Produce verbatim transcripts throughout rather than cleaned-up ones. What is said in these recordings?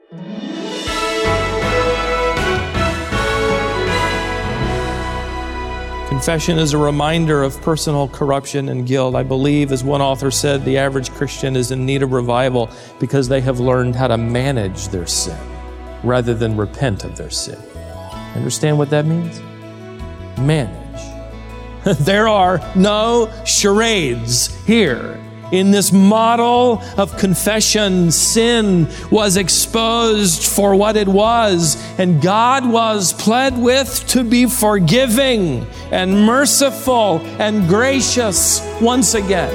Confession is a reminder of personal corruption and guilt. I believe, as one author said, the average Christian is in need of revival because they have learned how to manage their sin rather than repent of their sin. Understand what that means? Manage. There are no charades here. In this model of confession, sin was exposed for what it was, and God was pled with to be forgiving and merciful and gracious once again.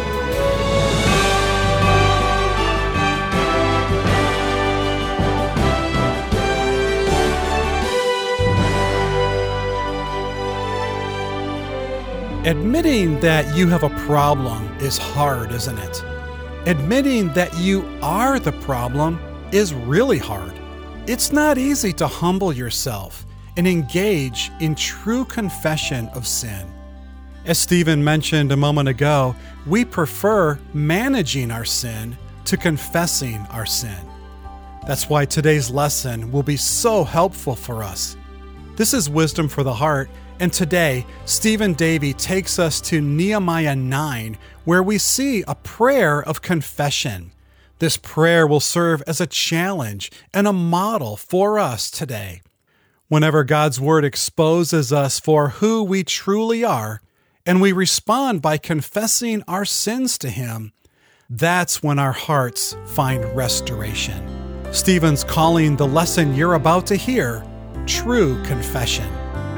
Admitting that you have a problem is hard, isn't it? Admitting that you are the problem is really hard. It's not easy to humble yourself and engage in true confession of sin. As Stephen mentioned a moment ago, we prefer managing our sin to confessing our sin. That's why today's lesson will be so helpful for us. This is Wisdom for the Heart. And today, Stephen Davey takes us to Nehemiah nine, where we see a prayer of confession. This prayer will serve as a challenge and a model for us today. Whenever God's Word exposes us for who we truly are, and we respond by confessing our sins to Him, that's when our hearts find restoration. Stephen's calling the lesson you're about to hear true confession.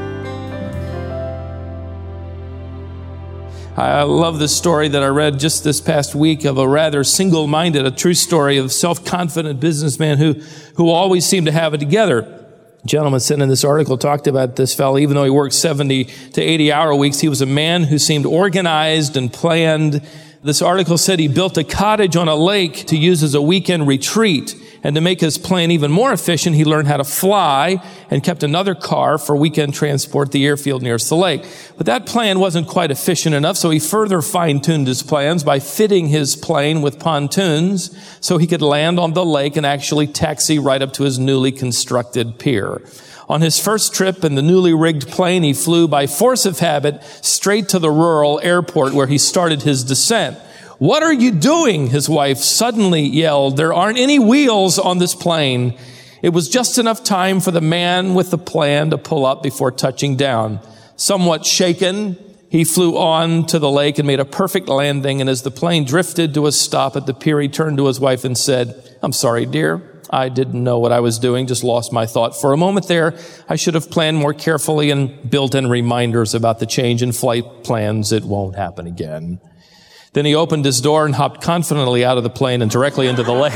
I love this story that I read just this past week of a rather single-minded, a true story of self-confident businessman who, who always seemed to have it together. A gentleman sent in this article talked about this fellow. Even though he worked seventy to eighty hour weeks, he was a man who seemed organized and planned. This article said he built a cottage on a lake to use as a weekend retreat. And to make his plan even more efficient, he learned how to fly and kept another car for weekend transport, the airfield nearest the lake. But that plan wasn't quite efficient enough, so he further fine-tuned his plans by fitting his plane with pontoons so he could land on the lake and actually taxi right up to his newly constructed pier. On his first trip in the newly rigged plane, he flew by force of habit straight to the rural airport where he started his descent. "What are you doing?" his wife suddenly yelled. "There aren't any wheels on this plane." It was just enough time for the man with the plan to pull up before touching down. Somewhat shaken, he flew on to the lake and made a perfect landing. And as the plane drifted to a stop at the pier, he turned to his wife and said, "I'm sorry, dear. I didn't know what I was doing, just lost my thought. For a moment there, I should have planned more carefully and built in reminders about the change in flight plans. It won't happen again." Then he opened his door and hopped confidently out of the plane and directly into the lake.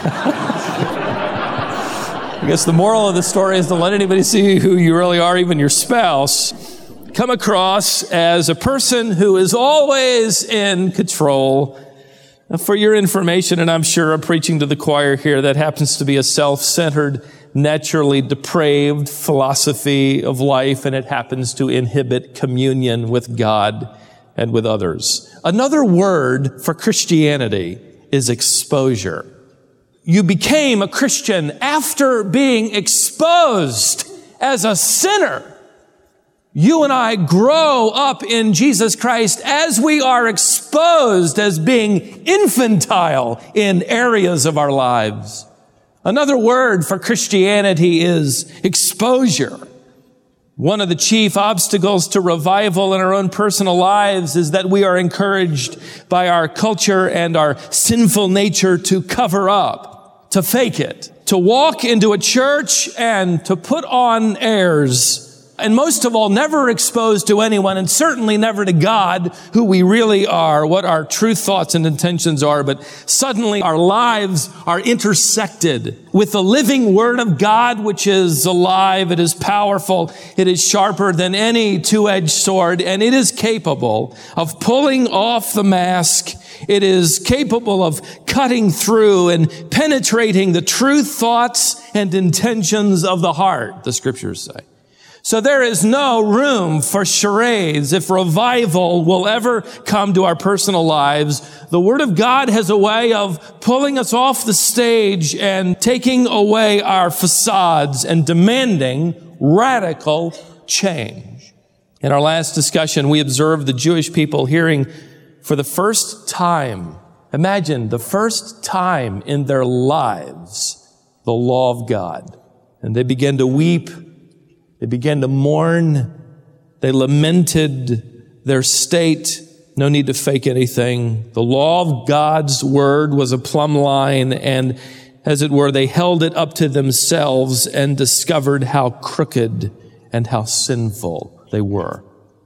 I guess the moral of the story is to let anybody see who you really are, even your spouse. Come across as a person who is always in control. For your information, and I'm sure I'm preaching to the choir here, that happens to be a self-centered, naturally depraved philosophy of life, and it happens to inhibit communion with God and with others. Another word for Christianity is exposure. You became a Christian after being exposed as a sinner. You and I grow up in Jesus Christ as we are exposed as being infantile in areas of our lives. Another word for Christianity is exposure. One of the chief obstacles to revival in our own personal lives is that we are encouraged by our culture and our sinful nature to cover up, to fake it, to walk into a church and to put on airs. And most of all, never exposed to anyone, and certainly never to God, who we really are, what our true thoughts and intentions are. But suddenly our lives are intersected with the living Word of God, which is alive, it is powerful, it is sharper than any two-edged sword, and it is capable of pulling off the mask. It is capable of cutting through and penetrating the true thoughts and intentions of the heart, the Scriptures say. So there is no room for charades. If revival will ever come to our personal lives, the Word of God has a way of pulling us off the stage and taking away our facades and demanding radical change. In our last discussion, we observed the Jewish people hearing for the first time, imagine the first time in their lives, the law of God. And they began to weep. They began to mourn. They lamented their state. No need to fake anything. The law of God's word was a plumb line, and as it were, they held it up to themselves and discovered how crooked and how sinful they were.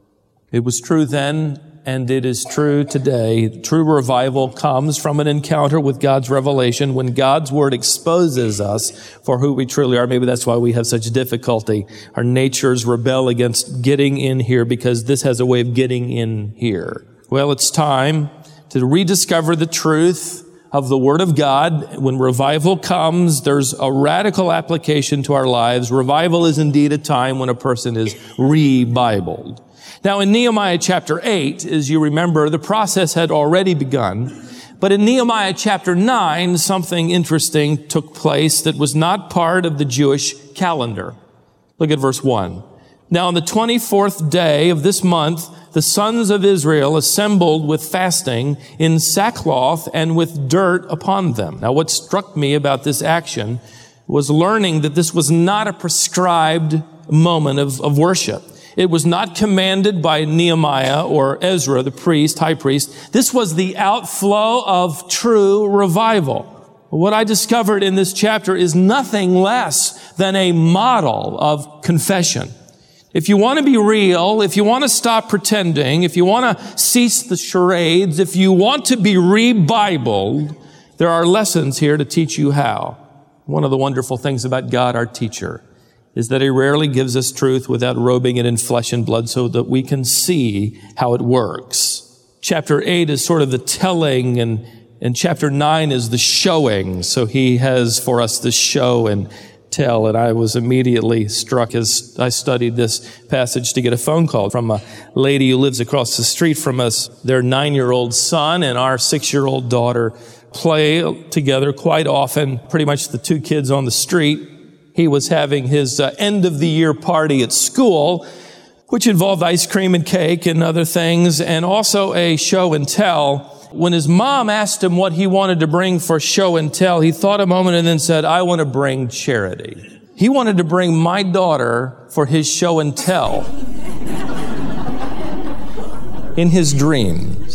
It was true then, and it is true today. True revival comes from an encounter with God's revelation when God's word exposes us for who we truly are. Maybe that's why we have such difficulty. Our natures rebel against getting in here because this has a way of getting in here. Well, it's time to rediscover the truth of the Word of God. When revival comes, there's a radical application to our lives. Revival is indeed a time when a person is re-Bibled. Now, in Nehemiah chapter eight, as you remember, the process had already begun. But in Nehemiah chapter nine, something interesting took place that was not part of the Jewish calendar. Look at verse one. Now, on the twenty-fourth day of this month, the sons of Israel assembled with fasting in sackcloth and with dirt upon them. Now, what struck me about this action was learning that this was not a prescribed moment of, of worship. It was not commanded by Nehemiah or Ezra, the priest, high priest. This was the outflow of true revival. What I discovered in this chapter is nothing less than a model of confession. If you want to be real, if you want to stop pretending, if you want to cease the charades, if you want to be re-Bibled, there are lessons here to teach you how. One of the wonderful things about God, our teacher, is that He rarely gives us truth without robing it in flesh and blood so that we can see how it works. Chapter eight is sort of the telling, and, and chapter nine is the showing. So He has for us the show and tell. And I was immediately struck as I studied this passage to get a phone call from a lady who lives across the street from us. Their nine-year-old son and our six-year-old daughter play together quite often, pretty much the two kids on the street. He was having his uh, end-of-the-year party at school, which involved ice cream and cake and other things, and also a show and tell. When his mom asked him what he wanted to bring for show and tell, he thought a moment and then said, I want to bring charity. He wanted to bring my daughter for his show and tell in his dreams.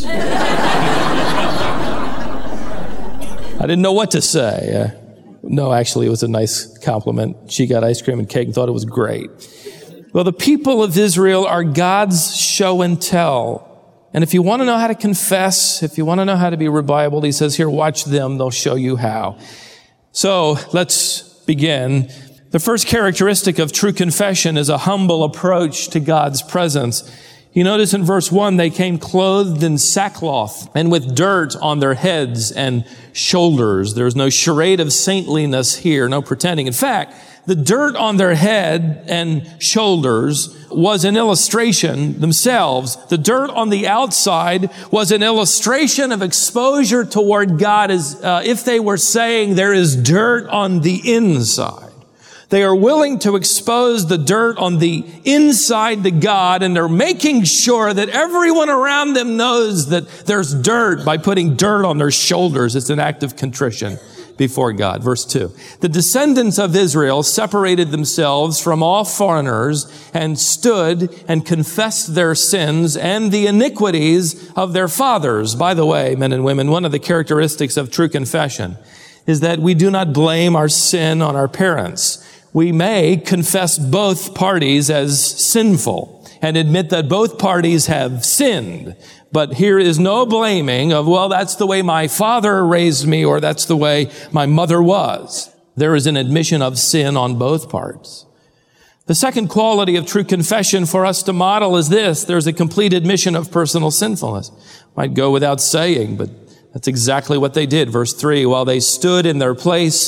I didn't know what to say. Uh, no, actually, it was a nice compliment. She got ice cream and cake and thought it was great. Well, the people of Israel are God's show and tell. And if you want to know how to confess, if you want to know how to be revival, He says, here, watch them. They'll show you how. So let's begin. The first characteristic of true confession is a humble approach to God's presence. You notice in verse one, they came clothed in sackcloth and with dirt on their heads and shoulders. There's no charade of saintliness here, no pretending. In fact, the dirt on their head and shoulders was an illustration themselves. The dirt on the outside was an illustration of exposure toward God, as uh, if they were saying there is dirt on the inside. They are willing to expose the dirt on the inside to God, and they're making sure that everyone around them knows that there's dirt by putting dirt on their shoulders. It's an act of contrition before God. Verse two. The descendants of Israel separated themselves from all foreigners and stood and confessed their sins and the iniquities of their fathers. By the way, men and women, one of the characteristics of true confession is that we do not blame our sin on our parents. We may confess both parties as sinful and admit that both parties have sinned. But here is no blaming of, well, that's the way my father raised me, or that's the way my mother was. There is an admission of sin on both parts. The second quality of true confession for us to model is this. There's a complete admission of personal sinfulness. Might go without saying, but that's exactly what they did. Verse three, while they stood in their place,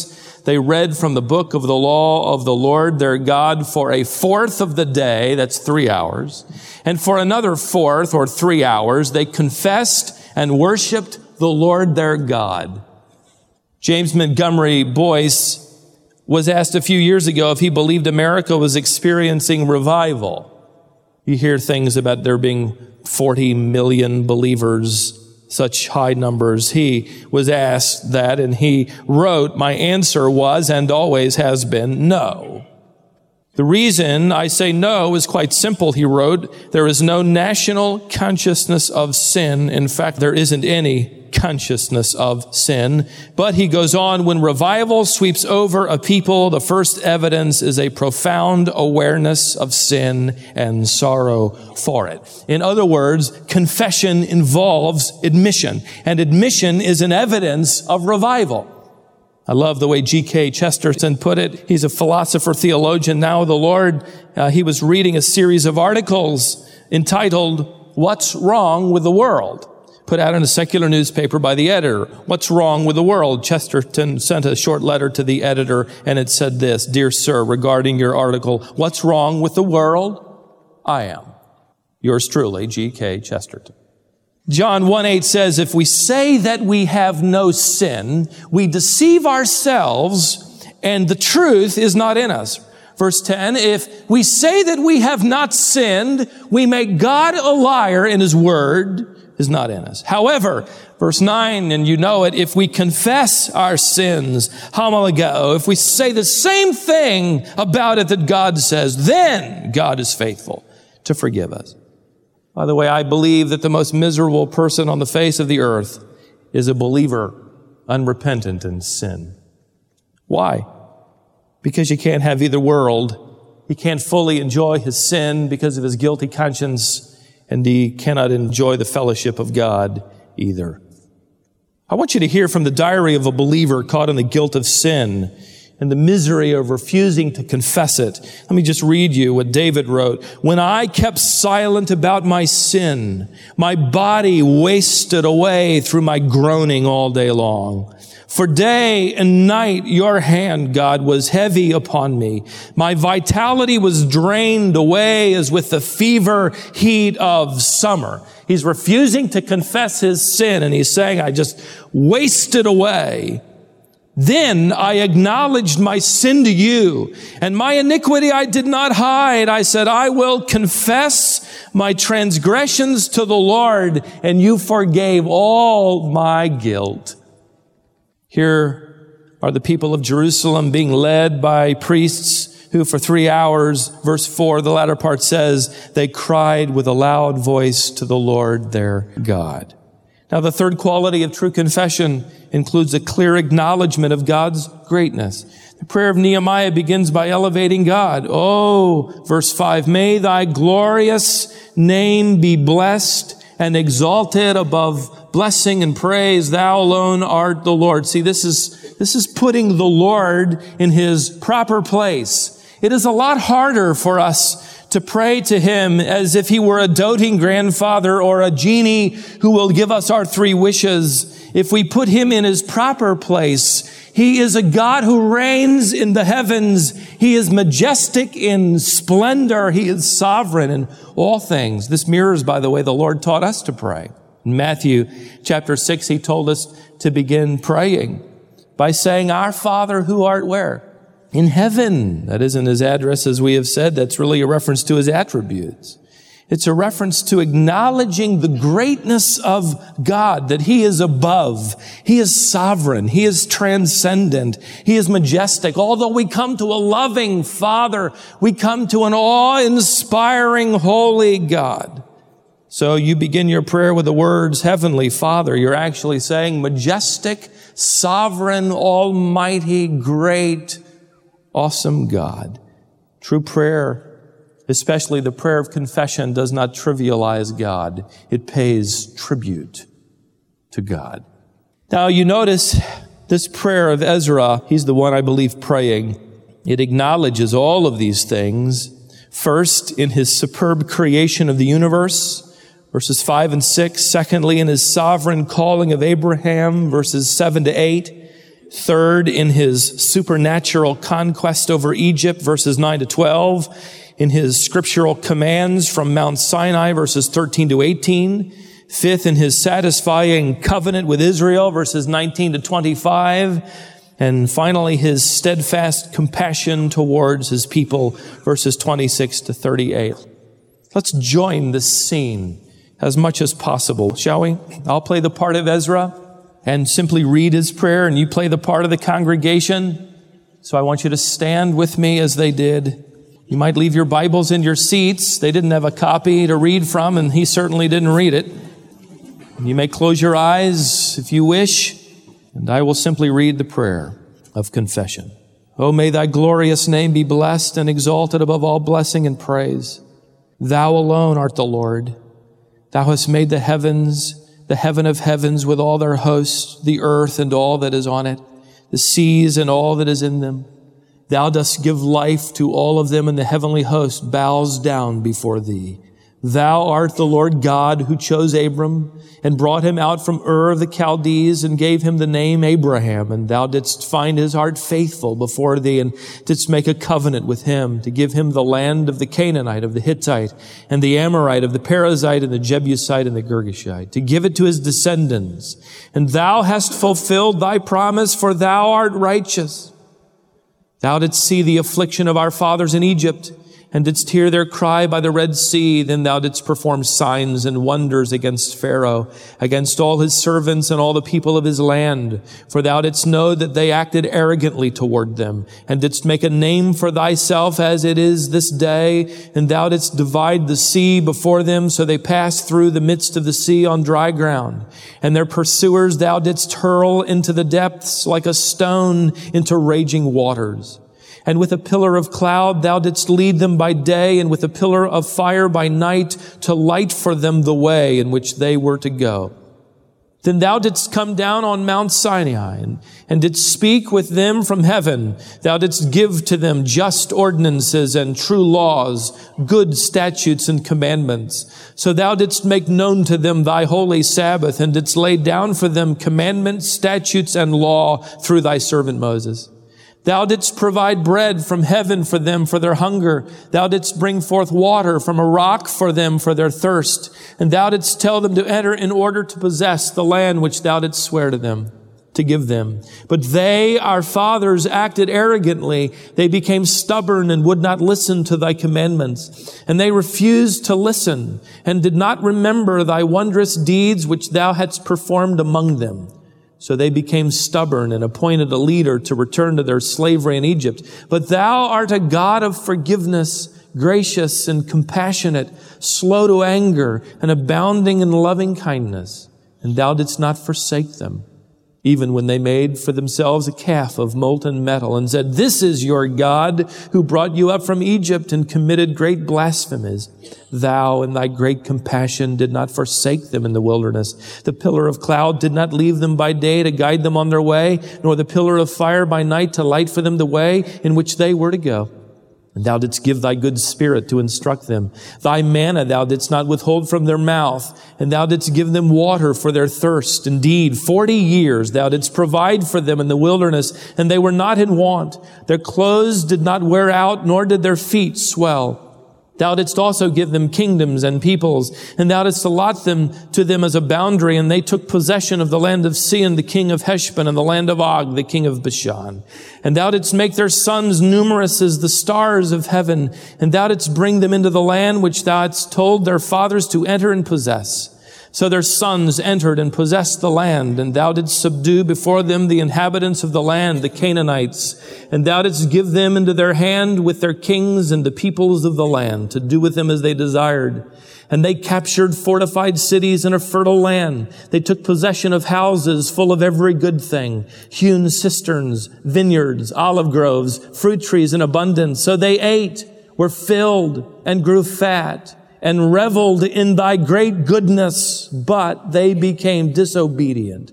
they read from the book of the law of the Lord their God for a fourth of the day, that's three hours, and for another fourth or three hours, they confessed and worshiped the Lord their God. James Montgomery Boyce was asked a few years ago if he believed America was experiencing revival. You hear things about there being forty million believers, such high numbers. He was asked that, and he wrote, "My answer was and always has been no. The reason I say no is quite simple," he wrote. "There is no national consciousness of sin. In fact, there isn't any consciousness of sin." But he goes on, "When revival sweeps over a people, the first evidence is a profound awareness of sin and sorrow for it." In other words, confession involves admission, and admission is an evidence of revival. I love the way G K Chesterton put it. He's a philosopher, theologian, now of the Lord. Uh, he was reading a series of articles entitled, "What's Wrong with the World?" put out in a secular newspaper by the editor. "What's wrong with the world?" Chesterton sent a short letter to the editor, and it said this: "Dear sir, regarding your article, what's wrong with the world? I am. Yours truly, G K Chesterton." John one eight says, "If we say that we have no sin, we deceive ourselves, and the truth is not in us." Verse ten, "If we say that we have not sinned, we make God a liar, and His word is not in us. However," verse nine, and you know it, "if we confess our sins, homologeo, if we say the same thing about it that God says, then God is faithful to forgive us." By the way, I believe that the most miserable person on the face of the earth is a believer unrepentant in sin. Why? Because you can't have either world. He can't fully enjoy his sin because of his guilty conscience, and he cannot enjoy the fellowship of God either. I want you to hear from the diary of a believer caught in the guilt of sin and the misery of refusing to confess it. Let me just read you what David wrote. "When I kept silent about my sin, my body wasted away through my groaning all day long. For day and night, your hand, God, was heavy upon me. My vitality was drained away as with the fever heat of summer." He's refusing to confess his sin, and he's saying, "I just wasted away. Then I acknowledged my sin to you, and my iniquity I did not hide. I said, I will confess my transgressions to the Lord, and you forgave all my guilt." Here are the people of Jerusalem being led by priests who for three hours, verse four, the latter part says, they cried with a loud voice to the Lord their God. Now, the third quality of true confession includes a clear acknowledgement of God's greatness. The prayer of Nehemiah begins by elevating God. "Oh," verse five, "may thy glorious name be blessed and exalted above blessing and praise. Thou alone art the Lord." See, this is, this is putting the Lord in His proper place. It is a lot harder for us to pray to Him as if He were a doting grandfather or a genie who will give us our three wishes. If we put Him in His proper place, He is a God who reigns in the heavens. He is majestic in splendor. He is sovereign in all things. This mirrors, by the way, the Lord taught us to pray. In Matthew chapter six, He told us to begin praying by saying, "Our Father who art where? In heaven." That isn't His address, as we have said. That's really a reference to His attributes. It's a reference to acknowledging the greatness of God, that He is above. He is sovereign. He is transcendent. He is majestic. Although we come to a loving Father, we come to an awe-inspiring holy God. So you begin your prayer with the words, "Heavenly Father." You're actually saying, majestic, sovereign, almighty, great, awesome God. True prayer, especially the prayer of confession, does not trivialize God. It pays tribute to God. Now you notice this prayer of Ezra, he's the one I believe praying. It acknowledges all of these things. First, in His superb creation of the universe, verses five and six. Secondly, in His sovereign calling of Abraham, verses seven to eight. Third, in his supernatural conquest over Egypt, verses nine to twelve. In his scriptural commands from Mount Sinai, verses thirteen to eighteen. Fifth, in his satisfying covenant with Israel, verses nineteen to twenty-five. And finally, his steadfast compassion towards his people, verses twenty-six to thirty-eight. Let's join this scene as much as possible, shall we? I'll play the part of Ezra and simply read his prayer, and you play the part of the congregation. So I want you to stand with me as they did. You might leave your Bibles in your seats. They didn't have a copy to read from, and he certainly didn't read it. You may close your eyes if you wish, and I will simply read the prayer of confession. Oh, may thy glorious name be blessed and exalted above all blessing and praise. Thou alone art the Lord. Thou hast made the heavens, the heaven of heavens with all their hosts, the earth and all that is on it, the seas and all that is in them. Thou dost give life to all of them, and the heavenly host bows down before thee. Thou art the Lord God who chose Abram and brought him out from Ur of the Chaldees and gave him the name Abraham. And thou didst find his heart faithful before thee and didst make a covenant with him to give him the land of the Canaanite, of the Hittite, and the Amorite, of the Perizzite, and the Jebusite, and the Girgashite, to give it to his descendants. And thou hast fulfilled thy promise, for thou art righteous. Thou didst see the affliction of our fathers in Egypt, and didst hear their cry by the Red Sea. Then thou didst perform signs and wonders against Pharaoh, against all his servants and all the people of his land. For thou didst know that they acted arrogantly toward them, and didst make a name for thyself as it is this day. And thou didst divide the sea before them, so they passed through the midst of the sea on dry ground. And their pursuers thou didst hurl into the depths like a stone into raging waters. And with a pillar of cloud thou didst lead them by day, and with a pillar of fire by night, to light for them the way in which they were to go. Then thou didst come down on Mount Sinai, and, and didst speak with them from heaven. Thou didst give to them just ordinances and true laws, good statutes and commandments. So thou didst make known to them thy holy Sabbath, and didst lay down for them commandments, statutes, and law through thy servant Moses. Thou didst provide bread from heaven for them for their hunger. Thou didst bring forth water from a rock for them for their thirst. And thou didst tell them to enter in order to possess the land which thou didst swear to them, to give them. But they, our fathers, acted arrogantly. They became stubborn and would not listen to thy commandments. And they refused to listen and did not remember thy wondrous deeds which thou hadst performed among them. So they became stubborn and appointed a leader to return to their slavery in Egypt. But thou art a God of forgiveness, gracious and compassionate, slow to anger, and abounding in loving kindness. And thou didst not forsake them, even when they made for themselves a calf of molten metal and said, "This is your God who brought you up from Egypt," and committed great blasphemies. Thou in thy great compassion did not forsake them in the wilderness. The pillar of cloud did not leave them by day to guide them on their way, nor the pillar of fire by night to light for them the way in which they were to go. And thou didst give thy good spirit to instruct them. Thy manna thou didst not withhold from their mouth, and thou didst give them water for their thirst. Indeed, forty years thou didst provide for them in the wilderness, and they were not in want. Their clothes did not wear out, nor did their feet swell. Thou didst also give them kingdoms and peoples, and thou didst allot them to them as a boundary, and they took possession of the land of Sihon, the king of Heshbon, and the land of Og, the king of Bashan. And thou didst make their sons numerous as the stars of heaven, and thou didst bring them into the land which thou hadst told their fathers to enter and possess. So their sons entered and possessed the land, and thou didst subdue before them the inhabitants of the land, the Canaanites, and thou didst give them into their hand with their kings and the peoples of the land, to do with them as they desired. And they captured fortified cities in a fertile land. They took possession of houses full of every good thing, hewn cisterns, vineyards, olive groves, fruit trees in abundance. So they ate, were filled, and grew fat, and reveled in thy great goodness, but they became disobedient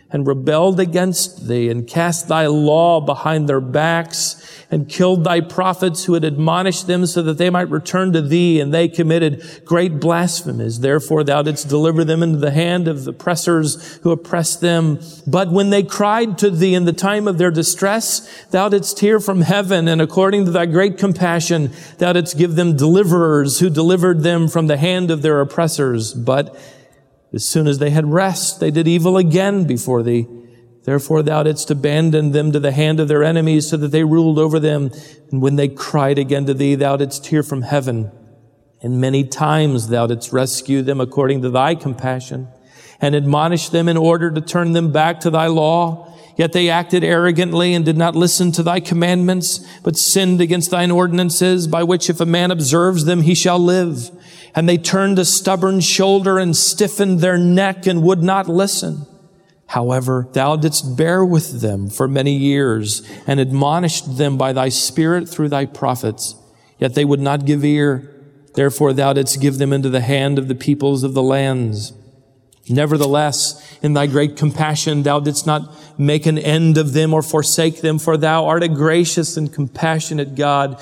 and rebelled against thee, and cast thy law behind their backs, and killed thy prophets who had admonished them, so that they might return to thee, and they committed great blasphemies. Therefore thou didst deliver them into the hand of the oppressors who oppressed them. But when they cried to thee in the time of their distress, thou didst hear from heaven, and according to thy great compassion, thou didst give them deliverers who delivered them from the hand of their oppressors. But as soon as they had rest, they did evil again before thee. Therefore thou didst abandon them to the hand of their enemies, so that they ruled over them. And when they cried again to thee, thou didst hear from heaven. And many times thou didst rescue them according to thy compassion, and admonish them in order to turn them back to thy law. Yet they acted arrogantly and did not listen to thy commandments, but sinned against thine ordinances, by which if a man observes them, he shall live. And they turned a stubborn shoulder and stiffened their neck and would not listen. However, thou didst bear with them for many years and admonished them by thy Spirit through thy prophets. Yet they would not give ear. Therefore thou didst give them into the hand of the peoples of the lands. Nevertheless, in thy great compassion, thou didst not make an end of them or forsake them, for thou art a gracious and compassionate God.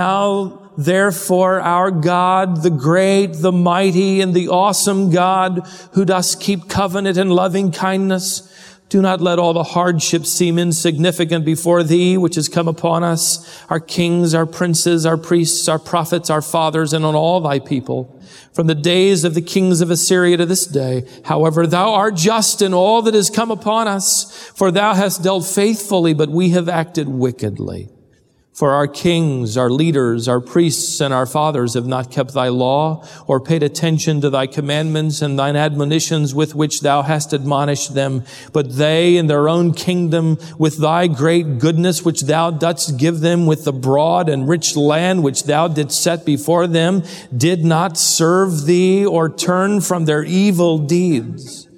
Now, therefore, our God, the great, the mighty, and the awesome God, who dost keep covenant and loving kindness, do not let all the hardships seem insignificant before thee, which has come upon us, our kings, our princes, our priests, our prophets, our fathers, and on all thy people, from the days of the kings of Assyria to this day. However, thou art just in all that has come upon us, for thou hast dealt faithfully, but we have acted wickedly. For our kings, our leaders, our priests, and our fathers have not kept thy law, or paid attention to thy commandments and thine admonitions with which thou hast admonished them. But they in their own kingdom, with thy great goodness which thou didst give them, with the broad and rich land which thou didst set before them, did not serve thee or turn from their evil deeds.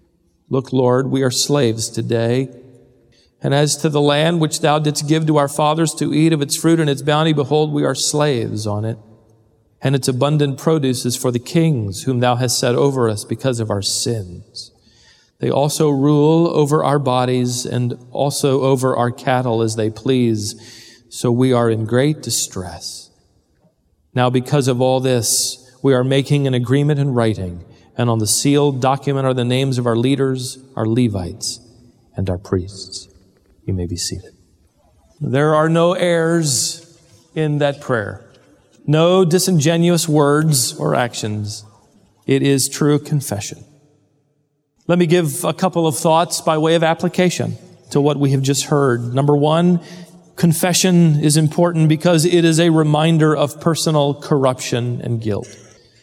Look, Lord, we are slaves today. And as to the land which thou didst give to our fathers to eat of its fruit and its bounty, behold, we are slaves on it. And its abundant produce is for the kings whom thou hast set over us because of our sins. They also rule over our bodies and also over our cattle as they please. So we are in great distress. Now because of all this, we are making an agreement in writing, and on the sealed document are the names of our leaders, our Levites, and our priests. You may be seated. There are no errors in that prayer. No disingenuous words or actions. It is true confession. Let me give a couple of thoughts by way of application to what we have just heard. Number one, confession is important because it is a reminder of personal corruption and guilt.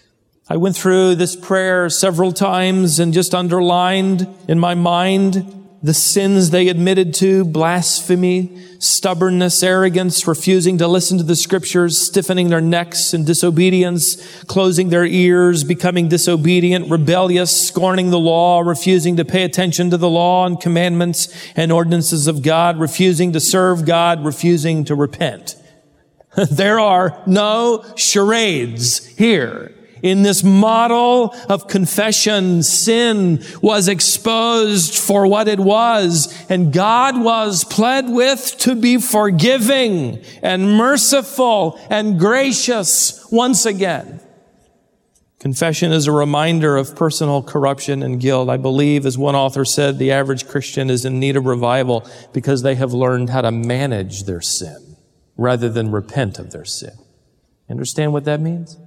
I went through this prayer several times and just underlined in my mind the sins they admitted to: blasphemy, stubbornness, arrogance, refusing to listen to the scriptures, stiffening their necks in disobedience, closing their ears, becoming disobedient, rebellious, scorning the law, refusing to pay attention to the law and commandments and ordinances of God, refusing to serve God, refusing to repent. There are no charades here. In this model of confession, sin was exposed for what it was, and God was pled with to be forgiving and merciful and gracious once again. Confession is a reminder of personal corruption and guilt. I believe, as one author said, the average Christian is in need of revival because they have learned how to manage their sin rather than repent of their sin. Understand what that means?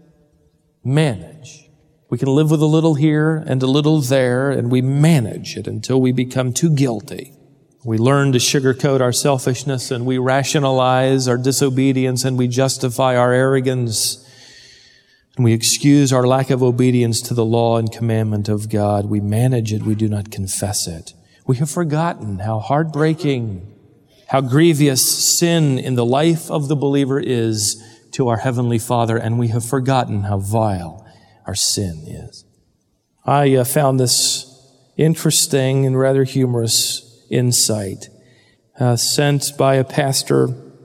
Manage. We can live with a little here and a little there, and we manage it until we become too guilty. We learn to sugarcoat our selfishness, and we rationalize our disobedience, and we justify our arrogance, and we excuse our lack of obedience to the law and commandment of God. We manage it. We do not confess it. We have forgotten how heartbreaking, how grievous sin in the life of the believer is to our Heavenly Father, and we have forgotten how vile our sin is. I uh, found this interesting and rather humorous insight uh, sent by a pastor.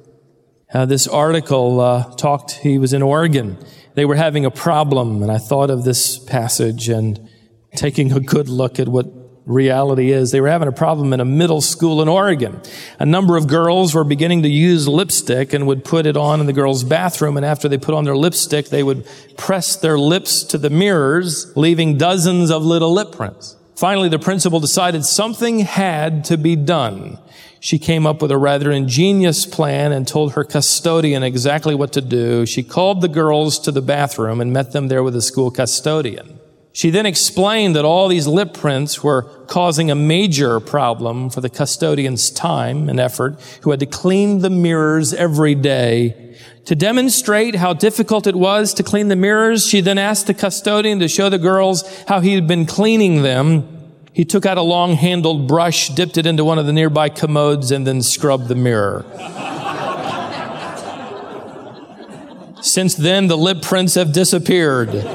Uh, this article uh, talked, he was in Oregon. They were having a problem, and I thought of this passage and taking a good look at what Reality is they were having a problem in a middle school in Oregon. A number of girls were beginning to use lipstick and would put it on in the girls' bathroom. And after they put on their lipstick, they would press their lips to the mirrors, leaving dozens of little lip prints. Finally, the principal decided something had to be done. She came up with a rather ingenious plan and told her custodian exactly what to do. She called the girls to the bathroom and met them there with the school custodian. She then explained that all these lip prints were causing a major problem for the custodian's time and effort, who had to clean the mirrors every day. To demonstrate how difficult it was to clean the mirrors, she then asked the custodian to show the girls how he had been cleaning them. He took out a long-handled brush, dipped it into one of the nearby commodes, and then scrubbed the mirror. Since then, the lip prints have disappeared.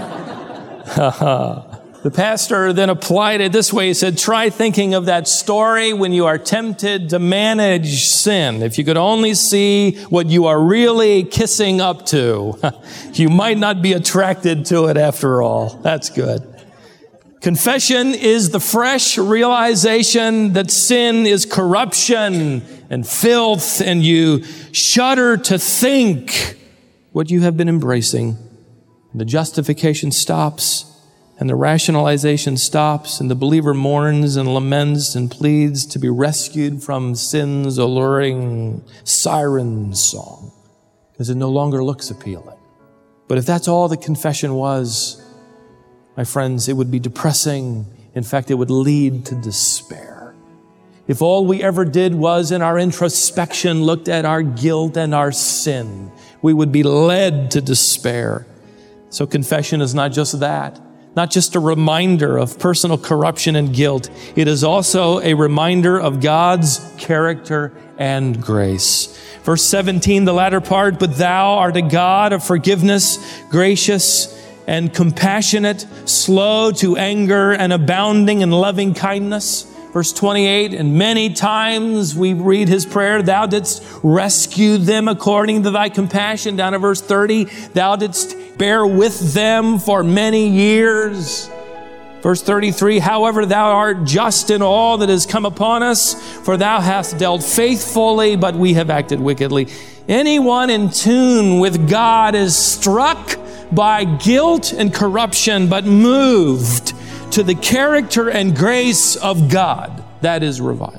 The pastor then applied it this way. He said, try thinking of that story when you are tempted to manage sin. If you could only see what you are really kissing up to, you might not be attracted to it after all. That's good. Confession is the fresh realization that sin is corruption and filth, and you shudder to think what you have been embracing. The justification stops, and the rationalization stops, and the believer mourns and laments and pleads to be rescued from sin's alluring siren song, because it no longer looks appealing. But if that's all the confession was, my friends, it would be depressing. In fact, it would lead to despair. If all we ever did was, in our introspection, looked at our guilt and our sin, we would be led to despair. So confession is not just that, not just a reminder of personal corruption and guilt. It is also a reminder of God's character and grace. Verse seventeen, the latter part, but thou art a God of forgiveness, gracious and compassionate, slow to anger and abounding in loving kindness. Verse twenty-eight, and many times we read his prayer, thou didst rescue them according to thy compassion. Down to verse thirty, thou didst bear with them for many years. Verse thirty-three, however, thou art just in all that has come upon us, for thou hast dealt faithfully, but we have acted wickedly. Anyone in tune with God is struck by guilt and corruption, but moved to the character and grace of God. That is revival.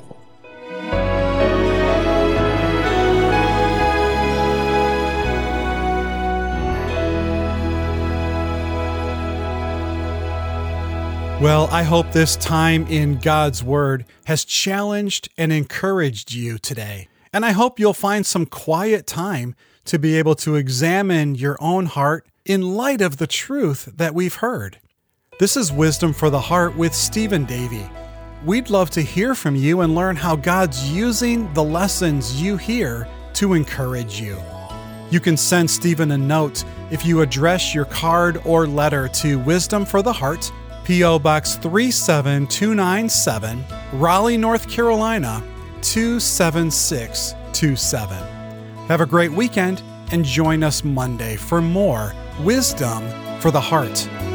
Well, I hope this time in God's Word has challenged and encouraged you today. And I hope you'll find some quiet time to be able to examine your own heart in light of the truth that we've heard. This is Wisdom for the Heart with Stephen Davey. We'd love to hear from you and learn how God's using the lessons you hear to encourage you. You can send Stephen a note if you address your card or letter to Wisdom for the Heart, P O Box three seven two nine seven, Raleigh, North Carolina, two seven six two seven. Have a great weekend and join us Monday for more Wisdom for the Heart.